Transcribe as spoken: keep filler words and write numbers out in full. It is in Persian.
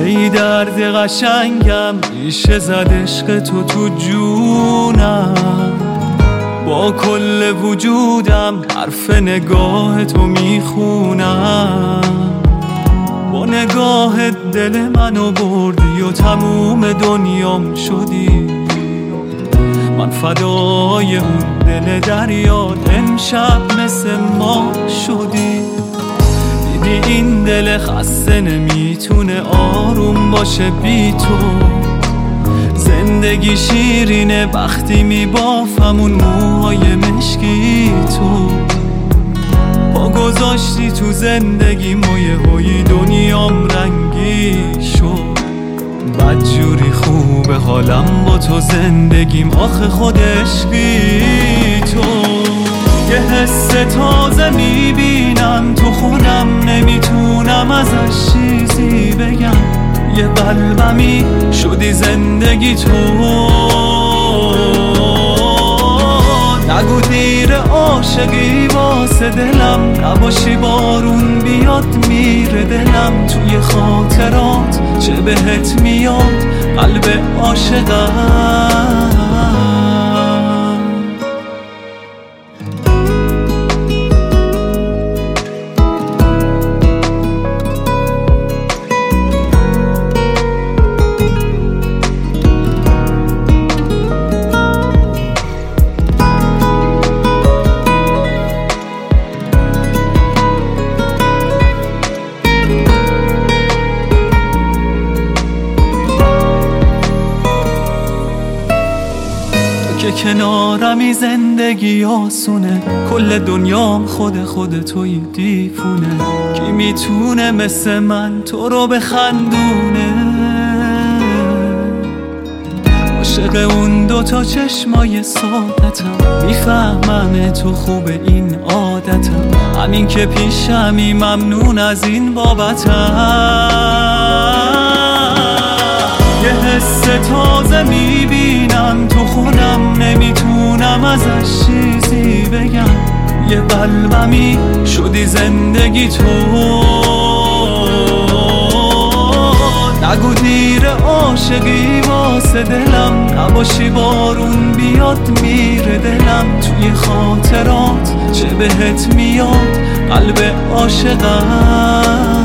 ای درد قشنگم ریشه زد عشق تو تو جونم، با کل وجودم حرف نگاه تو میخونم. با نگاهت دل منو بردی و تموم دنیام شدی، من فدای اون دل دریات امشب مثل ما شدی. دیدی این دل خسته نمیتونه آروم باشه بی تو، زندگی شیرینه وقتی میبافمون موهای مشکی تو. پا گذاشتی تو زندگی مویه هوی دنیام رنگی شد، بدجوری خوبه حالم با تو زندگیم آخه خود عشقی تو. یه حس تازه میبینم تو خودم نمیتونم ازش چیزی بگم، یه قلبمی شدی زندگی تو. نگو دیر عاشقی واسه دلم، نباشی بارون بیاد میره دلم. توی خاطرات چه بهت میاد قلب عاشقم. که کنارمی زندگی آسونه، کل دنیام خود خود توی دیفونه. کی میتونه مثل من تو رو بخندونه؟ عاشق اون دوتا چشمای سادتم، میفهمم تو خوب این عادتم. همین که پیشمی ممنون از این بابتم. یه حس تازه میبینم تو خودم نمیتونم ازش چیزی بگم، یه قلبمی شدی زندگی تو. نگو دیر عاشقی واسه دلم، نباشی بارون بیاد میره دلم. توی خاطرات چه بهت میاد قلب عاشقم.